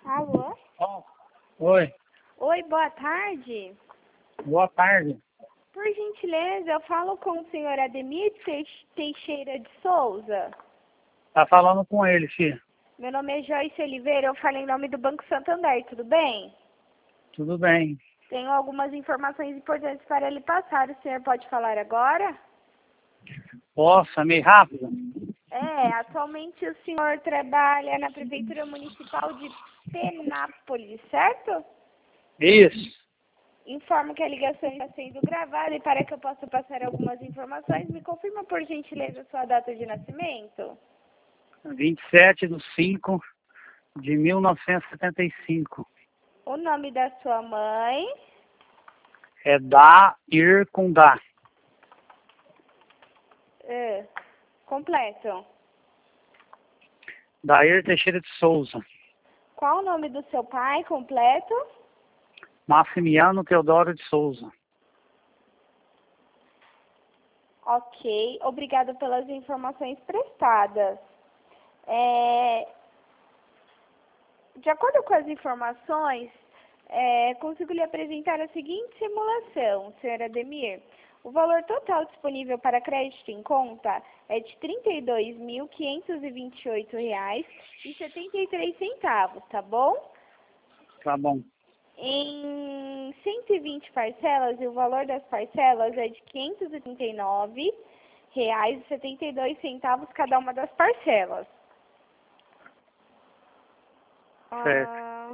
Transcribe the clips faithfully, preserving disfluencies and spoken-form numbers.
Alô? Oh, oi, Oi, boa tarde. boa tarde. Por gentileza, eu falo com o senhor Ademir Teix- Teixeira de Souza. Tá falando com ele, filho. Meu nome é Joyce Oliveira, eu falo em nome do Banco Santander, tudo bem? Tudo bem. Tenho algumas informações importantes para lhe passar, o senhor pode falar agora? Posso, é meio rápido? É, atualmente o senhor trabalha na Prefeitura Municipal de Penápolis, certo? Isso. Informo que a ligação está sendo gravada e para que eu possa passar algumas informações, me confirma por gentileza sua data de nascimento? vinte e sete de cinco de mil novecentos e setenta e cinco. O nome da sua mãe? É da ir com da. É, completo. Dair Teixeira de Souza. Qual o nome do seu pai completo? Maximiano Teodoro de Souza. Ok, obrigada pelas informações prestadas. É, de acordo com as informações, é, consigo lhe apresentar a seguinte simulação, senhor Ademir. O valor total disponível para crédito em conta é de trinta e dois mil, quinhentos e vinte e oito reais e setenta e três centavos, tá bom? Tá bom. Em cento e vinte parcelas, e o valor das parcelas é de quinhentos e trinta e nove reais e setenta e dois centavos cada uma das parcelas. Certo. Ah,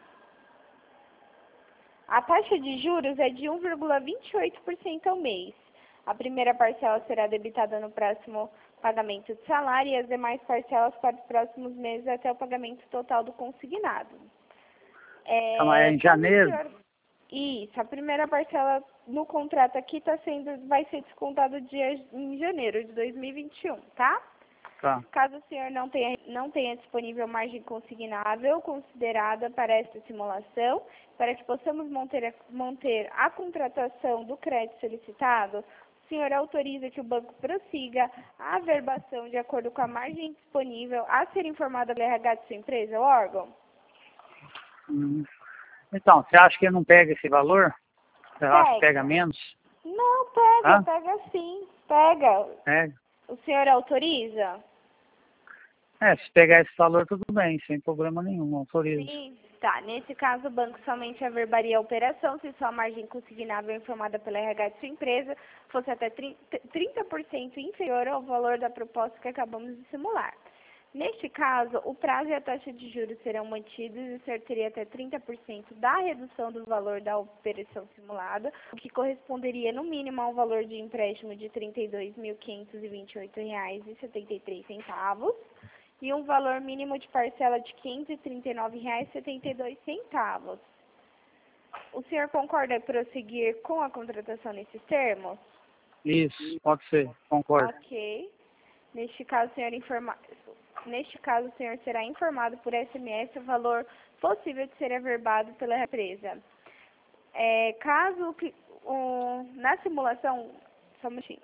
a taxa de juros é de um vírgula vinte e oito por cento ao mês. A primeira parcela será debitada no próximo pagamento de salário e as demais parcelas para os próximos meses até o pagamento total do consignado. É, Então, é em como o janeiro? senhor- Isso, a primeira parcela no contrato aqui tá sendo, vai ser descontada dia, em janeiro de dois mil e vinte e um, tá? Tá. Caso o senhor não tenha, não tenha disponível margem consignável considerada para esta simulação, para que possamos manter a, manter a contratação do crédito solicitado, o senhor autoriza que o banco prossiga a averbação de acordo com a margem disponível a ser informada pelo R H de sua empresa ou órgão? Hum. Então, você acha que ele não pega esse valor? Você acha que pega menos? Não, pega, Hã? pega sim, pega. É. O senhor autoriza? É, se pegar esse valor, tudo bem, sem problema nenhum, autorizo. Sim. Tá, nesse caso o banco somente averbaria a operação se sua margem consignável informada pela R H de sua empresa fosse até trinta por cento inferior ao valor da proposta que acabamos de simular. Neste caso, o prazo e a taxa de juros serão mantidos e o senhor teria até trinta por cento da redução do valor da operação simulada, o que corresponderia no mínimo ao valor de empréstimo de trinta e dois mil, quinhentos e vinte e oito reais e setenta e três centavos e um valor mínimo de parcela de quinhentos e trinta e nove reais e setenta e dois centavos. O senhor concorda em prosseguir com a contratação nesses termos? Isso, pode ser, concordo. Ok. Neste caso, o senhor informa... Neste caso, o senhor será informado por S M S o valor possível de ser averbado pela empresa. É, caso que, o, na simulação, só um minutinho.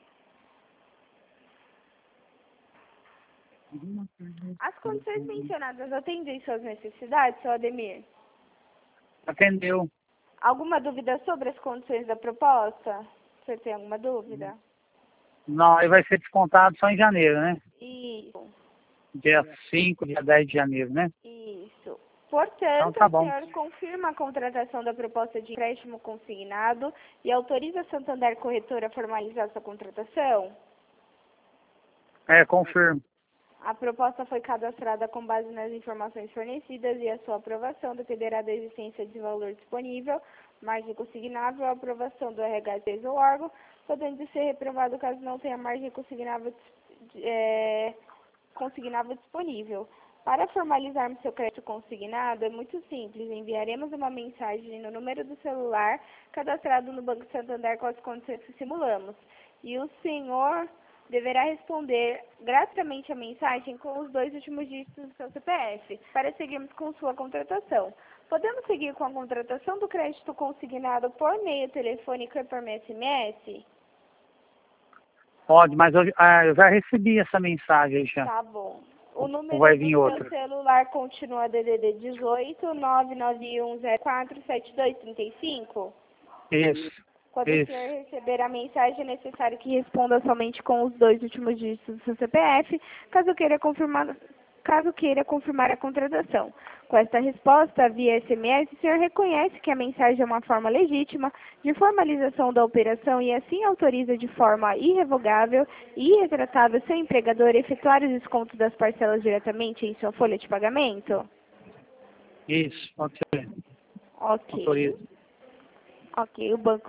As condições mencionadas atendem suas necessidades, seu Ademir? Atendeu. Alguma dúvida sobre as condições da proposta? Você tem alguma dúvida? Não, aí vai ser descontado só em janeiro, né? Isso, Dia cinco, dia dez de janeiro, né? isso. Então Portanto, tá o bom. senhor confirma a contratação da proposta de empréstimo consignado e autoriza a Santander Corretora a formalizar sua contratação? É, confirmo. A proposta foi cadastrada com base nas informações fornecidas e a sua aprovação dependerá da existência de valor disponível, margem consignável, a aprovação do R H D ou órgão, podendo ser reprovado caso não tenha margem consignável, é, consignável disponível. Para formalizarmos seu crédito consignado, é muito simples. Enviaremos uma mensagem no número do celular cadastrado no Banco Santander com as condições que simulamos. E o senhor deverá responder gratuitamente a mensagem com os dois últimos dígitos do seu C P F, para seguirmos com sua contratação. Podemos seguir com a contratação do crédito consignado por meio telefônico e por meio S M S? Pode, mas eu, ah, eu já recebi essa mensagem aí já. Tá bom. O número Ou vai do vir seu outra? celular celular continua D D D dezoito, nove nove um zero quatro sete dois três cinco? Isso. Quando Isso. o senhor receber a mensagem, é necessário que responda somente com os dois últimos dígitos do seu C P F, caso queira confirmar, caso queira confirmar a contratação. Com esta resposta, via S M S, o senhor reconhece que a mensagem é uma forma legítima de formalização da operação e assim autoriza de forma irrevogável e irretratável seu empregador a efetuar os descontos das parcelas diretamente em sua folha de pagamento? Isso, pode ser. Ok. Autoriza. Ok, o banco...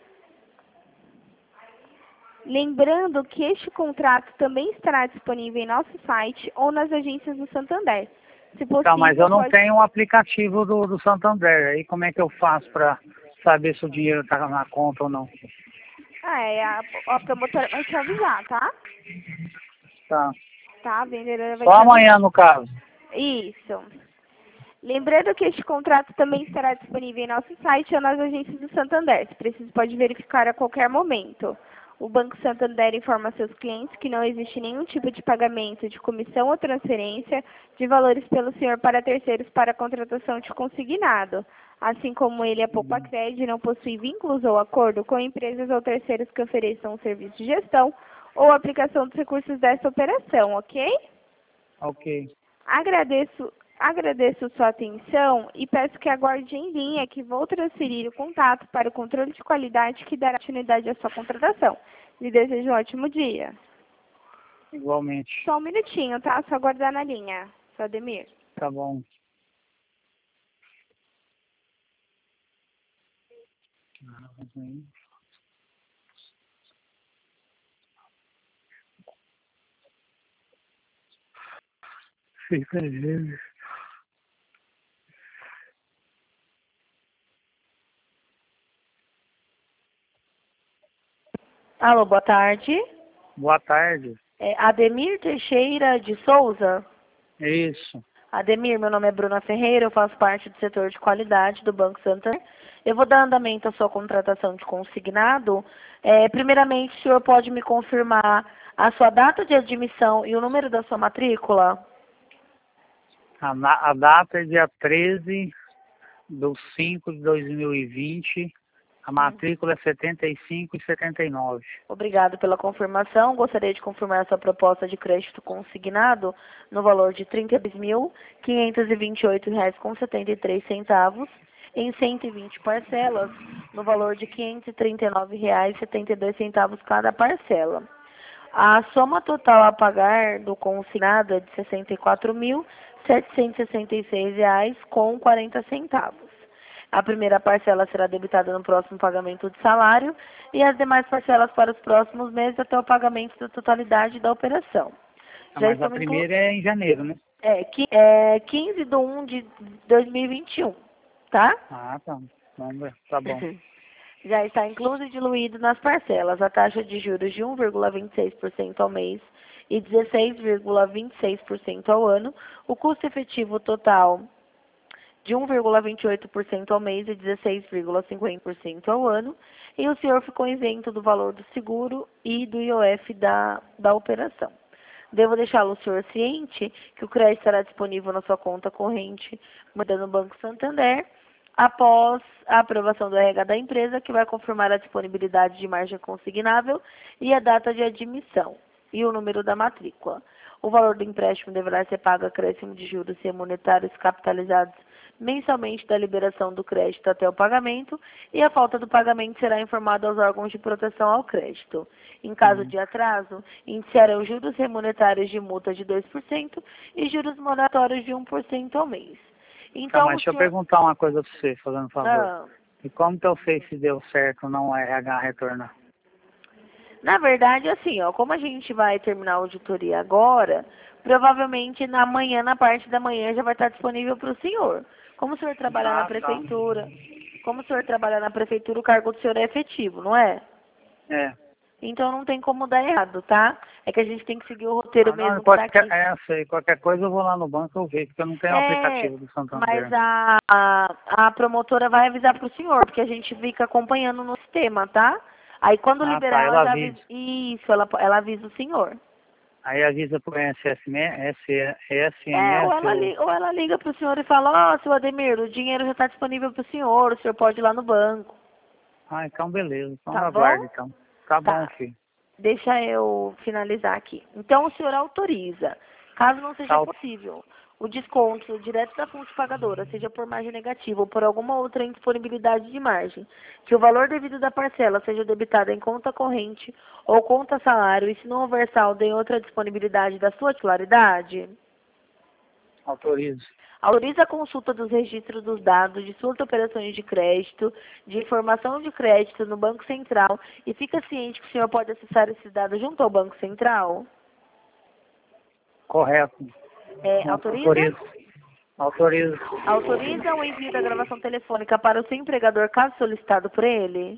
Lembrando que este contrato também estará disponível em nosso site ou nas agências do Santander. Se possível, Tá, mas eu não pode... tenho o aplicativo do, do Santander. Aí como é que eu faço para saber se o dinheiro está na conta ou não? Ah, é, a, a promotora vai te avisar, tá? Tá. Tá, a vendedora vai Só te amanhã, no caso. avisar. Isso. Lembrando que este contrato também estará disponível em nosso site ou nas agências do Santander. Se preciso, pode verificar a qualquer momento. O Banco Santander informa a seus clientes que não existe nenhum tipo de pagamento de comissão ou transferência de valores pelo senhor para terceiros para a contratação de consignado. Assim como ele, a Poupacred não possui vínculos ou acordo com empresas ou terceiros que ofereçam o serviço de gestão ou aplicação dos recursos dessa operação, ok? Ok. Agradeço, agradeço sua atenção e peço que aguarde em linha que vou transferir o contato para o controle de qualidade que dará continuidade à sua contratação. Lhe desejo um ótimo dia. Igualmente. Só um minutinho, tá? Só aguardar na linha. Só Ademir. Tá bom. Fica aí. Alô, boa tarde. Boa tarde. É Ademir Teixeira de Souza. Isso. Ademir, meu nome é Bruna Ferreira, eu faço parte do setor de qualidade do Banco Santander. Eu vou dar andamento à sua contratação de consignado. É, primeiramente, o senhor pode me confirmar a sua data de admissão e o número da sua matrícula? A, na- a data é dia treze de cinco de dois mil e vinte. A matrícula é setenta e cinco e setenta e nove. Obrigado pela confirmação. Gostaria de confirmar a sua proposta de crédito consignado no valor de trinta e dois mil, quinhentos e vinte e oito reais com setenta e três centavos em cento e vinte parcelas, no valor de quinhentos e trinta e nove reais e setenta e dois centavos cada parcela. A soma total a pagar do consignado é de sessenta e quatro mil, setecentos e sessenta e seis reais com quarenta centavos. A primeira parcela será debitada no próximo pagamento de salário e as demais parcelas para os próximos meses até o pagamento da totalidade da operação. Ah, Já mas a estamos inclu... primeira é em janeiro, né? é, qui- é quinze de um de dois mil e vinte e um, tá? Ah, tá. Vamos ver. Tá bom. Já está incluso e diluído nas parcelas a taxa de juros de um vírgula vinte e seis por cento ao mês e dezesseis vírgula vinte e seis por cento ao ano, o custo efetivo total de um vírgula vinte e oito por cento ao mês e dezesseis vírgula cinquenta por cento ao ano, e o senhor ficou isento do valor do seguro e do I O F da, da operação. Devo deixá-lo o senhor ciente que o crédito estará disponível na sua conta corrente, mandando no Banco Santander, após a aprovação do R H da empresa, que vai confirmar a disponibilidade de margem consignável e a data de admissão, e o número da matrícula. O valor do empréstimo deverá ser pago a acréscimo de juros e monetários capitalizados mensalmente da liberação do crédito até o pagamento, e a falta do pagamento será informada aos órgãos de proteção ao crédito. Em caso Uhum. de atraso, iniciarão juros remuneratórios de multa de dois por cento e juros moratórios de um por cento ao mês. Então, Tá, mas o deixa eu senhor... perguntar uma coisa pra você, fazendo um favor. Ah, E como que eu sei se deu certo ou não o R H retornar? na verdade, assim, ó, como a gente vai terminar a auditoria agora, provavelmente na manhã, na parte da manhã, já vai estar disponível para o senhor. Como o senhor trabalhar na Ah, tá. prefeitura, como o senhor trabalhar na prefeitura, o cargo do senhor é efetivo, não é? É. Então não tem como dar errado, tá? É que a gente tem que seguir o roteiro Ah, mesmo não, que tá qualquer, aqui. é, sei, qualquer coisa eu vou lá no banco eu vejo, porque eu não tenho o É, aplicativo do Santander. mas a, a, a promotora vai avisar pro senhor, porque a gente fica acompanhando no sistema, tá? Aí quando Ah, liberar, tá, ela ela já avisa. avisa. Isso, ela, ela avisa o senhor. Aí avisa por S M S, É, ou ela, ou... li, ou ela liga para o senhor e fala, ó, seu Ademir, o dinheiro já está disponível para o senhor, o senhor pode ir lá no banco. Ah, então beleza. Então Tá aguarde, bom? então. Tá bom, Tá. filho. Deixa eu finalizar aqui. Então, o senhor autoriza, caso não seja Tá, possível, o desconto direto da fonte pagadora, seja por margem negativa ou por alguma outra indisponibilidade de margem, que o valor devido da parcela seja debitado em conta corrente ou conta salário e se não houver saldo em outra disponibilidade da sua titularidade, autorizo. autoriza a consulta dos registros dos dados de suas operações de crédito, de informação de crédito no Banco Central e fica ciente que o senhor pode acessar esses dados junto ao Banco Central? Correto. É, autoriza? Autorizo. Autorizo. Autoriza o envio da gravação telefônica para o seu empregador, caso solicitado por ele?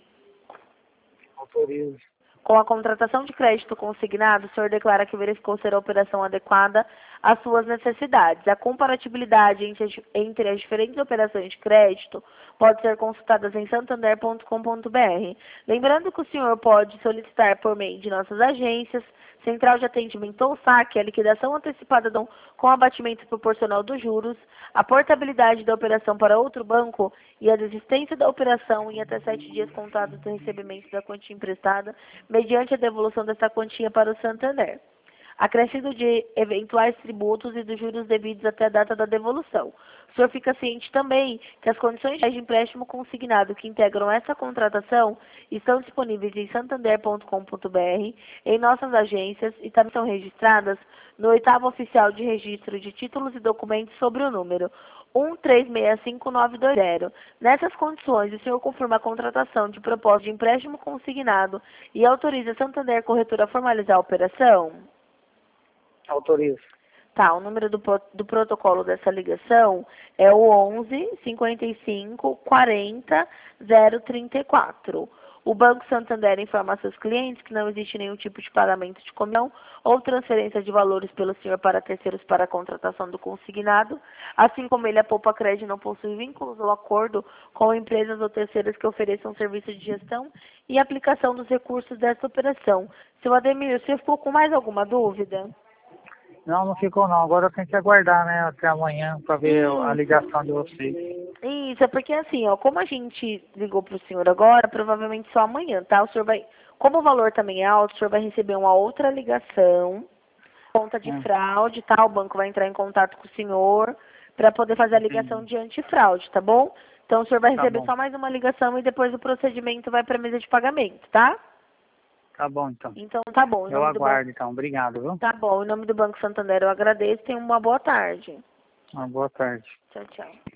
Autorizo. Com a contratação de crédito consignado, o senhor declara que verificou ser a operação adequada às suas necessidades. A comparatibilidade entre as, entre as diferentes operações de crédito pode ser consultada em santander ponto com ponto br. Lembrando que o senhor pode solicitar por meio de nossas agências, Central de Atendimento ou saque, a liquidação antecipada do, com abatimento proporcional dos juros, a portabilidade da operação para outro banco e a desistência da operação em até sete dias contados do recebimento da quantia emprestada, mediante a devolução dessa quantia para o Santander, acrescido de eventuais tributos e dos juros devidos até a data da devolução. O senhor fica ciente também que as condições de empréstimo consignado que integram essa contratação estão disponíveis em santander ponto com ponto br, em nossas agências e também são registradas no oitavo oficial de registro de títulos e documentos sobre o número um três seis cinco nove dois zero. Nessas condições, o senhor confirma a contratação de propósito de empréstimo consignado e autoriza a Santander Corretora a formalizar a operação? Autorizo. Tá, o número do, do protocolo dessa ligação é o onze, cinquenta e cinco, quarenta, zero trinta e quatro. O Banco Santander informa a seus clientes que não existe nenhum tipo de pagamento de comissão ou transferência de valores pelo senhor para terceiros para a contratação do consignado, assim como ele, a Poupa Crédito, não possui vínculos ou acordo com empresas ou terceiros que ofereçam serviço de gestão e aplicação dos recursos dessa operação. Seu Ademir, você ficou com mais alguma dúvida? Não, não ficou não. Agora eu tenho que aguardar, né, até amanhã para ver Isso. a ligação de vocês. Isso, é porque assim, ó, como a gente ligou para o senhor agora, provavelmente só amanhã, tá? O senhor vai, como o valor também é alto, o senhor vai receber uma outra ligação, conta de Hum. fraude, tá? O banco vai entrar em contato com o senhor para poder fazer a ligação Entendi. de antifraude, tá bom? Então o senhor vai Tá receber bom. só mais uma ligação e depois o procedimento vai para a mesa de pagamento, tá? Tá bom, então. Então tá bom, em Eu nome do banco. aguardo, então. Obrigado, viu? Tá bom, em nome do Banco Santander eu agradeço, tenha uma boa tarde. Uma boa tarde. Tchau, tchau.